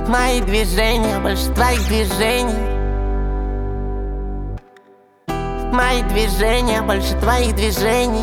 Мои движения больше твоих движений. Мои движения больше твоих движений.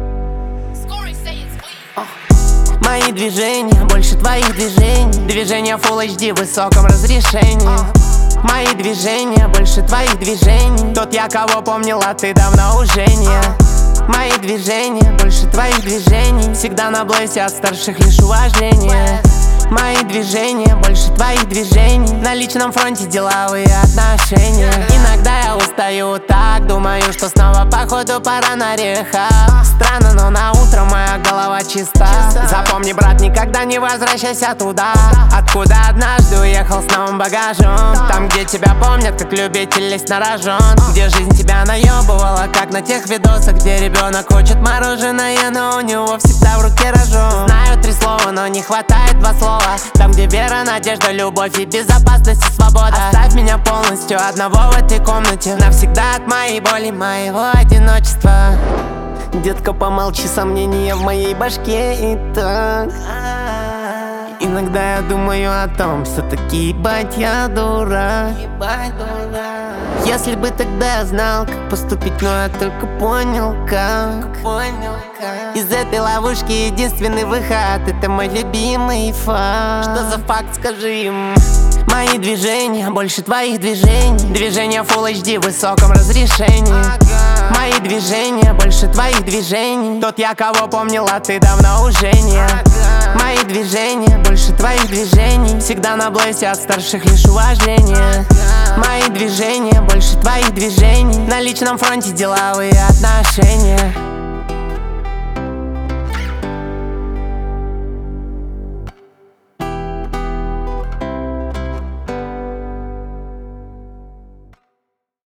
Мои движения больше твоих движений. Движения Full HD в высоком разрешении. Мои движения больше твоих движений. Тот я, кого помнила, ты давно уже не. Мои движения больше твоих движений. Всегда на блэсе, от старших лишь уважение. Мои движения больше твоих движений. На личном фронте деловые отношения. Иногда я устаю так, думаю, что снова походу пора на рехаб. Странно, но на утро моя голова чиста. Запомни, брат, никогда не возвращайся туда, откуда однажды уехал с новым багажом. Там, где тебя помнят, как любитель лезть на рожон. Где жизнь тебя наебывала, как на тех видосах, где ребенок хочет мороженое, но у него всегда в руке рожон. Знаю 3 слова, но не хватает 2 слова. Там, где вера, надежда, любовь и безопасность и свобода. Оставь меня полностью одного в этой комнате, навсегда от моей боли, моего одиночества. Детка, помолчи, сомнения в моей башке и так. Иногда я думаю о том, все-таки ебать я дурак. Если бы тогда я знал, как поступить, но я только понял как. Из этой ловушки единственный выход — это мой любимый факт. Что за факт, скажи им? Мои движения больше твоих движений. Движения Full HD в высоком разрешении. Мои движения больше твоих движений. Тот я, кого помнила, ты давно уже не. Мои движения больше твоих движений. Всегда на блэсе, от старших лишь уважение. Мои движения больше твоих движений. На личном фронте деловые отношения.